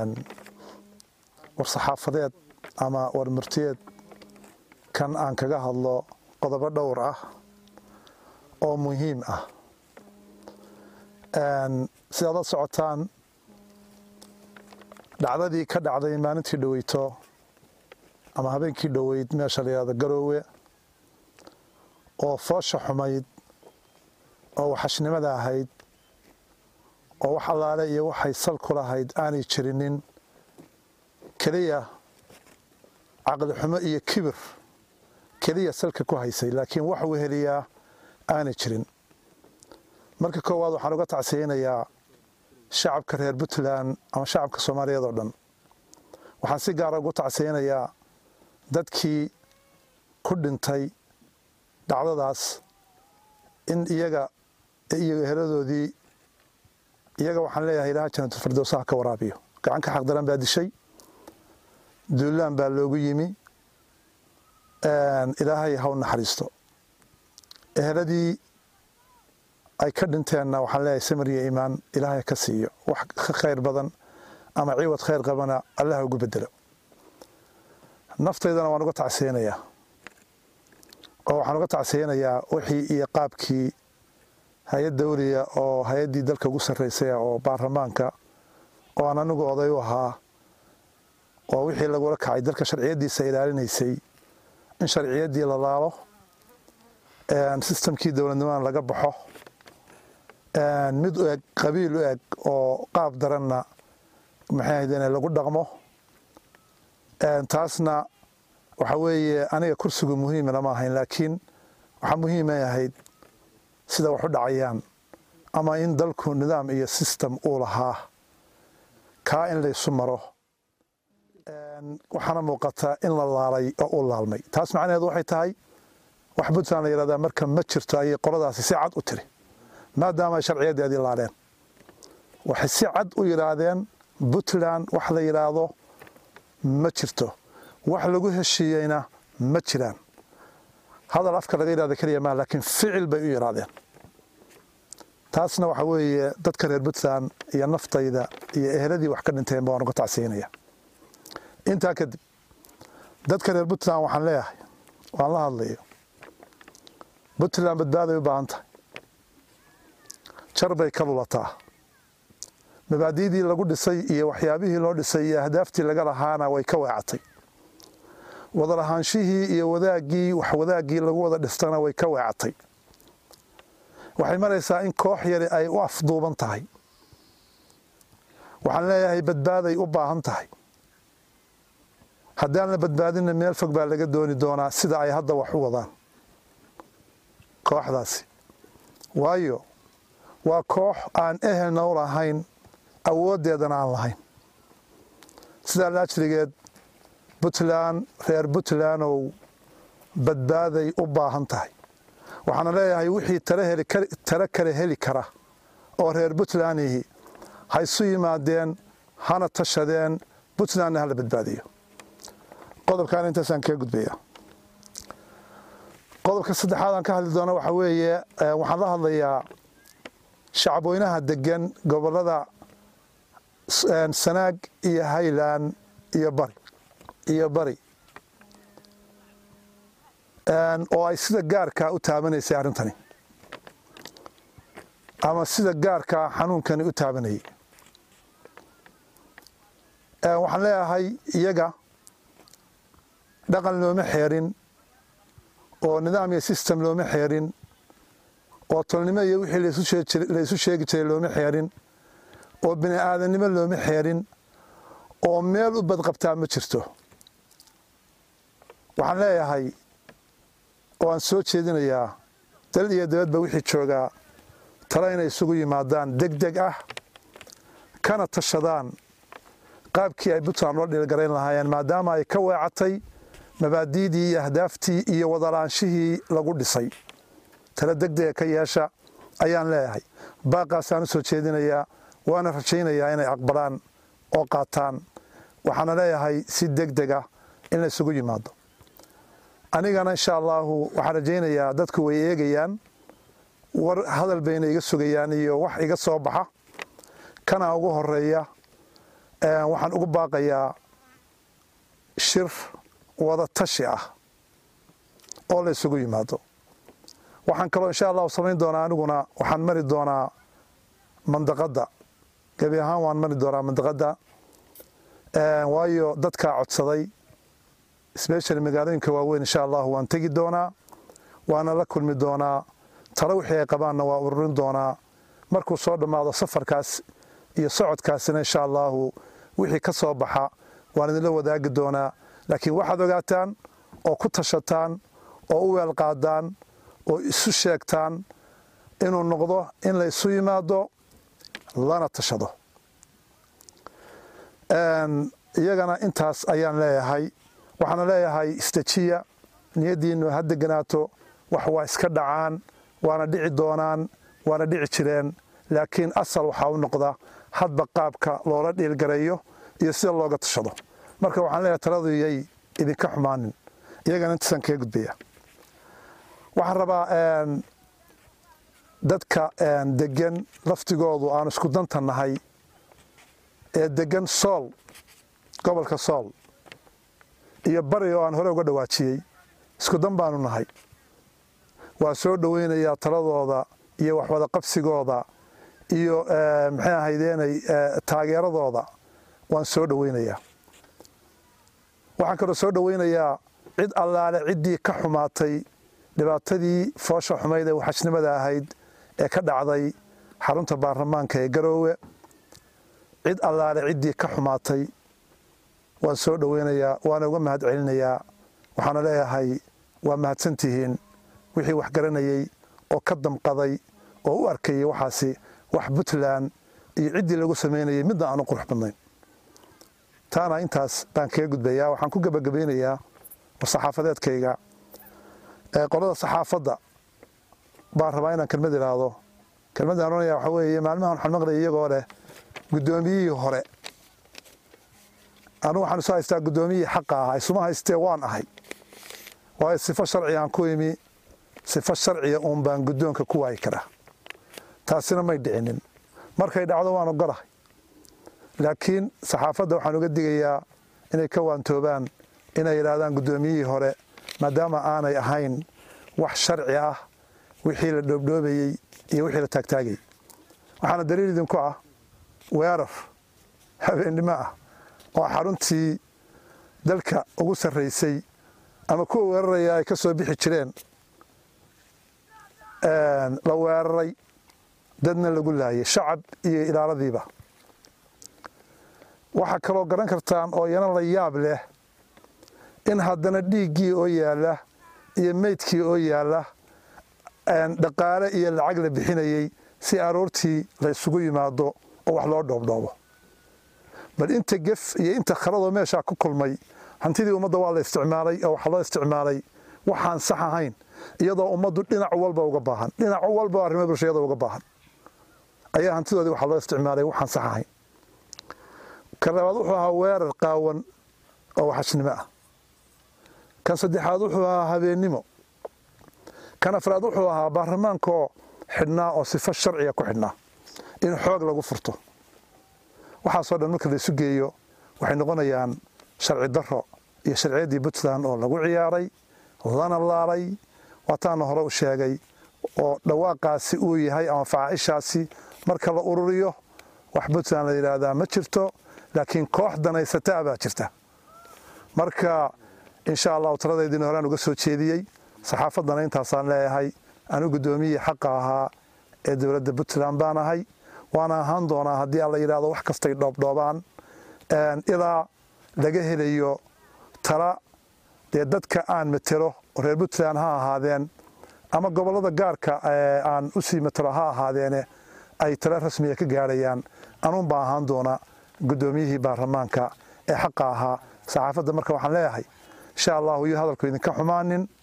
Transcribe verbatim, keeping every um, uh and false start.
warsaxaafadeed ama warmurtiyeed kan aan kaga hadlo qodobo dhowr ah oo muhiim ah. sidaad la socotaan dhacdadii ka dhacday maalintii dhaweyto ama habeenkii dhaweyd meesha la yidhaahdo Garoowe oo foosha xumayd oo waxashnimada ahayd oo wax allaale iyo waxay sal ku lahayd aanay jirinin kaliya caqli xumo iyo kibir kaliya salka ku haysay laakiin wax weheliyaa aanay jirin. marka koowaad waxaan uga tacsiyeynayaa shacabka reer Puntland ama shacabka Soomaaliyeed oo dhan. waxaan si gaar ah uga tacsiyeynayaa dadkii ku dhintay dhacdadaas in iyaga iyo heladoodii iyaga waxaan leeyahay ilaaha jannatul firdaws ka waraabiyo. gacan ka xaq daran baa dishay, duulaan baa loogu yimi, ilaahay ha u naxariisto. eheladii ay ka dhinteenna waxaan leeyahay samir iyo iimaan ilaahay ka siiyo, wax ka khayr badan ama ciwad khayr qabana Allah ugu bedelo. nafteydana waan uga tacsiyeynayaa oo waxaan uga tacsiyeynayaa wixii iyo qaabkii hay'ad dawliya oo hay'adii dalka ugu sarreysay oo baarlamaanka oo aan anigu oday u ahaa oo wixii lagula kacay dalka sharciyadiisa ilaalinaysay in sharciyadii la laalo, systemkii dowladnimada laga baxo, mid u eg qabiil u eg oo qaab daranna maxay ahayd in lagu dhaqmo. taasna waxa weeye aniga kursigu muhiim ma ahayn, laakiin waxa muhiim ay ahayd sida wax u dhacayaan ama in dalku nidaam iyo system uu lahaa ka in la isu maro. waxaana muuqata in la laalay oo uu laalmay. taas macnaheedu waxay tahay wax Puntland la yiraahdo marka ma jirto ay qoladaasi si cad u tiri maadaama ay sharciyadeedii laaleen. waxay si cad u yiraahdeen Puntland wax la yiraahdo ma jirto, wax lagu heshiiyeyna ma jiraan. hadal afka laga yiraahdo kaliya ma, laakiin ficil bay u yiraahdeen. taasna waxa weeye dadka reer Puntland iyo naftayda iyo eheladii wax ka dhinteen baan uga tacsiinaya. intaa kadib dadka reer Puntland waxaan leeyahay waan la hadlayo Puntland badbaaday u baahan tahay, jar bay ka lulataa. mabaadiidii lagu dhisay iyo waxyaabihii loo dhisay iyo ahdaaftii laga lahaana way ka weecatay. wada lahaanshihii iyo wadaagii wax wadaagii lagu wada dhistana way ka weecatay. waxay maraysaa in koox yari ay u afduuban tahay. waxaan leeyahay badbaaday u baahan tahay. haddaan la badbaadinna meel fog baa laga dooni doonaa sida ay hadda wax u wadaan kooxdaasi. waayo waa koox aan ehelna u lahayn, awooddeedana aan lahayn. sidaa laajligeed Puntland reer Puntland oo badbaaday u baahan tahay. waxaana leeyahay wixii tala kale heli kara oo reer Puntland ihi ha isu yimaadeen, hana tashadeen, Puntlandna hala badbaadiyo. qodobkan intaasaan kaga gudbayaa. qodobka saddexaad aan ka hadli doono waxa weeye waxaan la hadlayaa shacabweynaha degan gobolada Sanaag iyo Highland iyo Bari iyo Bari oo ay sida gaarka u taabanaysay arrintani ama sida gaarka xanuunkani u taabanayay. waxaan leeyahay iyaga dhaqan looma xeerin oo nidaam iyo system looma xeerin oo tolnimo iyo wixii la isu sheegi jiray looma xeerin oo bini aadanimo looma xeerin oo meel u badqabtaa ma jirto. waxaan leeyahay oo aan soo jeedinayaa dal iyo dabadba wixii joogaa tala inay isugu yimaadaan degdeg ah kana tashadaan qaabkii ay Puntland loo dhiilgarayn lahaayeen maadaama ay ka weecatay mabaadiidii iyo ahdaaftii iyo wadalaanshihii lagu dhisay. tala degdeg ka yeesha ayaan leeyahay. baaqaasaan u soo jeedinayaa, waana rajaynayaa inay aqbalaan oo qaataan. waxaana leeyahay si degdeg ah in la isugu yimaado. anigana insha allahu waxaan rajaynayaa dadku way eegayaan, war hadal bayna iga sugayaan iyo wax iga soo baxa kana ugu horeeya waxaan ugu baaqayaa shir wada tashi ah oo la isugu yimaado. waxaan kaloo insha Allah samayn doonaa aniguna waxaan mari doonaa mandaqada gabi ahaan waan mari doonaa mandaqada ee waayo dadka codsaday especially magaalooyinka waaweyn insha Allah waan tagi doonaa waana la kulmi doonaa talo wixii ay qabaanna waa ururin doonaa markuu soo dhamaado safarkaas iyo socodkaasina insha Allah wixii ka soo baxa waan idin la wadaagi doonaa laakiin waxaad ogaataan oo ku tashataan oo u weel qaadaan oo isu sheegtaan inuu noqdo in la isu yimaado lana tashado. een iyagana intaas ayaan leeyahay waxaan leeyahay istajiya niyadiinu hadda ganaato wax waa iska dhacaan waana dhici doonaan waana dhici jireen laakiin asal waxa uu noqda hadba qaabka loola dhil gareeyo iyo sida looga tashado. marka waxaan leeyahay taladu yay idinka xumaanin iyagana intaan ka gudbiya. waxaan rabaa een dadka een degan laftigoodu aan isku dantanahay ee degan Sool gobolka Sool iyo bari oo aan hore uga dhawaajiyay isku dan baanu nahay waa soo dhaweynaya taladooda iyo wax wada qabsigooda iyo maxay ahaydeenay taageeradooda waan soo dhaweynaya. waxaan kaloo soo dhaweynayaa cid allaale ciddii ka xumaatay dhibaatadii foosha xumayd ee waxashnimada ahayd ee ka dhacday xarunta baarlamaanka ee Garoowe cid allaale ciddii ka xumaatay waan soo dhaweynayaa waan uga mahad celinayaa waxaan leeyahay waa mahadsantihiin wixii wax garanayay oo ka damqaday oo u arkayay waxaasi wax Puntland iyo ciddii lagu sameeyay midna aan u qurux badnayn. taana intaas baan kaga gudbayaa waxaan ku gabagabeynayaa saxaafadeedkayga ee qolada saxaafadda baan rabaa inaan kelmad iraado kelmadaan oranaya waxa weeye maalmahan waxaan maqlay iyagoo leh gudoomiyihii hore anu waxaan soo haystaa gudoomiyihii xaqa ah isuma haystee waan ahay waa sifo sharci aan ku imi sifo sharci oo baan gudoonka ku waay karaa taasina may dhicinin markay dhacdo waan ogolahay laakiin saxaafadda waxaan uga digayaa inay ka waantoobaan inay yiraahdaan gudoomiyihii hore maadaama aanay ahayn wax sharci ah wixii la dhoobdhoobayay iyo wixii la taagtaagay. waxaana daliil idinku ah weerar habeenimo ah oo xaruntii dalka ugu sarreysay ama kuwa weeraraya ay ka soo bixi jireen la weeraray dadna lagu laayay shacab iyo ilaaladiiba. waxa kaloo garan kartaan oo yana la yaab leh in haddana dhiiggii oo yaala iyo meydkii oo yaala dhaqaale iyo lacag la bixinayay si aroortii la isugu yimaado oo wax loo dhoobdhoobo. bal inta gef iyo inta khalad oo meesha ku kulmay hantidii ummadda waa la isticmaalay oo waxa loo isticmaalay waxaan sax ahayn iyadoo ummaddu dhinac walba uga baahan dhinac walba arrimaha bulshada uga baahan ayaa hantidoodii waxa loo isticmaalay waxaan sax ahayn. kalabaad wuxuu ahaa weerar qaawan oo waxashnimo ah. kan saddexaad wuxuu ahaa habeenimo. kan afraad wuxuu ahaa baarlamaanka xidhnaa oo sifo sharciya ku xidhnaa in xoog lagu furto. waxaasoo dhan marka la isu geeyo waxay noqonayaan sharci darro iyo sharciyadii Puntland oo lagu ciyaaray lana laalay wataana hore u sheegay oo dhawaaqaasi uu yahay ama faacishaasi marka la ururiyo wax Puntland la yiraahdaa ma jirto laakiin koox danaysata baa jirta. marka insha Allah taladeedina horaan uga soo jeediyay saxaafaddana intaasaan leeyahay anu gudoomiyihii xaqa ahaa ee dawladda Puntland baan ahay waana ahaan doonaa haddii alla yiraahdo wax kastay dhoobdhoobaan ilaa laga helayo tala dee dadka aan matelo reer Puntland ha ahaadeen ama gobolada gaarka aan u sii matelo ha ahaadeene ay tala rasmiya ka gaarayaan anuun baa ahaan doona gudoomiyihii baarlamaanka ee xaqa ahaa saxaafadda. marka waxaan leeyahay insha Allah iyo hadalku idinka xumaanin